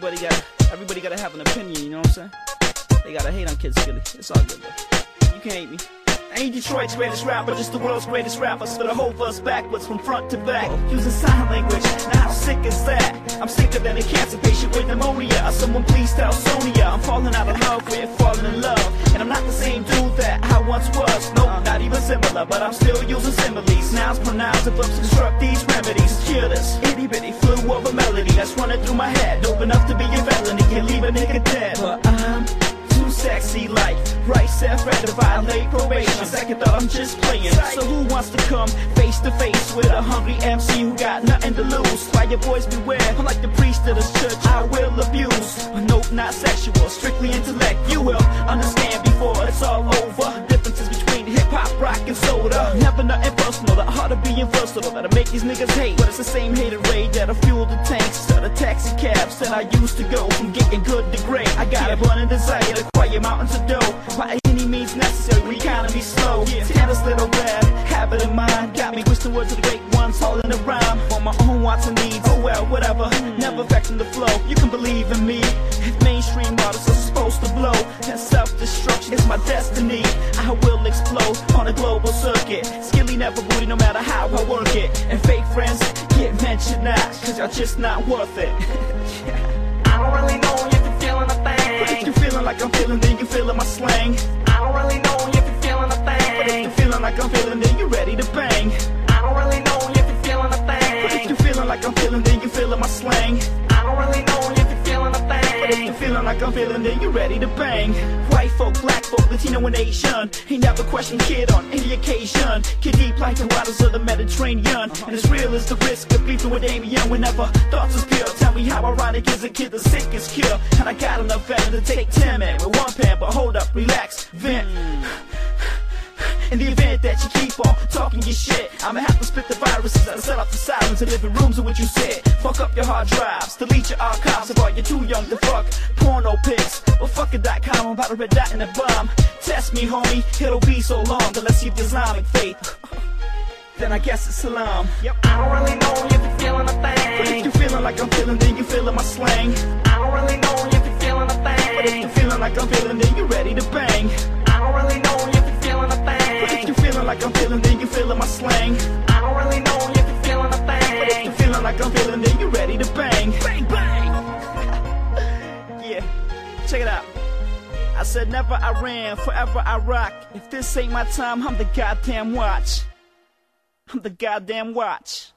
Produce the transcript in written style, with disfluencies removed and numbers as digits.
everybody gotta have an opinion, you know what I'm saying? They gotta hate on Kid Skilly. It's all good though. You can't hate me. I ain't Detroit's greatest rapper, just the world's greatest rapper. Spit a whole verse backwards from front to back, using sign language. Now how sick is that? I'm sicker than a cancer patient with pneumonia. Someone please tell Sonia I'm falling out of love with falling in love. And I'm not the same dude that I once was. Nope, not even similar, but I'm still using similes. Nouns, pronouns, and verbs construct these remedies. Cure this itty bitty flu of a melody that's running through my head. Dope enough to be a felony, can leave a nigga dead. But I'm too sexy like right self-read to violate probation. Second thought, I'm just playing. So who wants to come face to face with a hungry MC who got nothing to lose? Why your boys beware, I'm like the priest of this church I will abuse. Nope, not sexual, strictly intellect. You will understand before it's all over. Differences between hip-hop, rock, and soda. Never nothing personal, the art of being versatile that'll make these niggas hate. But it's the same haterade that'll fuel the tanks to the taxi cabs that I used to go from getting good to great. I got a burning desire to acquire mountains of dough by any means necessary, we economy slow. And this little bad habit of mine got me twisting words of the great ones all in a rhyme for my own wants and needs. Oh well, whatever, never vexing the flow. You can believe in me. If mainstream artists are supposed to blow, then self-destruction is my destiny. I will explode on a global circuit. Skilly never booty no matter how I work it. And fake friends get mentioned now, cause y'all just not worth it. I don't really know if you're feeling a thing. But if you're feeling like I'm feeling, then you're feeling my slang. I don't really know if you're feeling a thing. But if you're feeling like I'm feeling, then you're ready to bang. I don't really know if you're feeling a thing. But if you're feeling like I'm feeling, then you're feeling my slang. I don't really know if you're feeling a thing. But if you're feeling like I'm feeling, then you're ready to bang. White folk, black folk, Latino and Asian, ain't never question kid on any occasion. Kid deep like the waters of the Mediterranean. And as real as the risk of beefing with Damien. Whenever thoughts is pure, tell me how ironic is a kid the sickest cure. And I got enough venom to take 10 men with one pen. But hold up, relax, vent. In the event that you keep on talking your shit, I'ma have to spit the viruses that'll set off the sirens in living rooms in which you sit. Fuck up your hard drives, delete your archives if you're too young to fuck porno pics. Well, fuck it.com, I'm about to red dot in the bomb. Test me, homie, it'll be so long unless you've Islamic faith. Then I guess it's salam. Yep. I don't really know if you're feeling a thing. But if you're feeling like I'm feeling, then you're feeling my slang. I don't really know if you're feeling a thing. But if you're feeling like I'm feeling, then you're ready to bang. I don't really know if you're feeling a thing. But if you're feeling like I'm feeling, then you're feeling my slang. I don't really know if you're feeling a thing. But if you're feeling like I'm feeling, then you're ready to bang. Bang, bang! Yeah, check it out. I said never I ran, forever I rock. If this ain't my time, I'm the goddamn watch. I'm the goddamn watch.